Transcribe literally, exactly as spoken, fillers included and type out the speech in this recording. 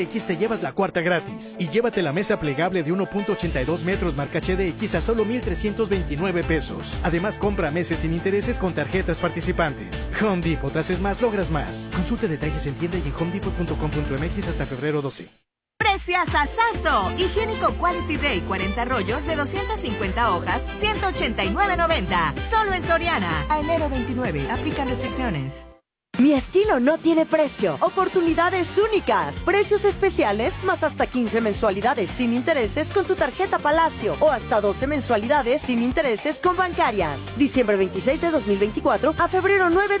X te llevas la cuarta gratis. Y llévate la mesa plegable de uno punto ochenta y dos metros marca H D X a solo mil trescientos veintinueve pesos. Además, compra meses sin intereses con tarjetas participantes. Home Depot, haces más, logras más. Consulte detalles en tienda y en home depot punto com punto m x hasta febrero doce. ¡Preciasazazo! Higiénico Quality Day cuarenta rollos de doscientas cincuenta hojas, ciento ochenta y nueve noventa. Solo en Soriana. A enero veintinueve. Aplican restricciones. Mi estilo no tiene precio. Oportunidades únicas. Precios especiales más hasta quince mensualidades sin intereses con tu tarjeta Palacio o hasta doce mensualidades sin intereses con Bancarias. Diciembre veintiséis de dos mil veinticuatro a febrero nueve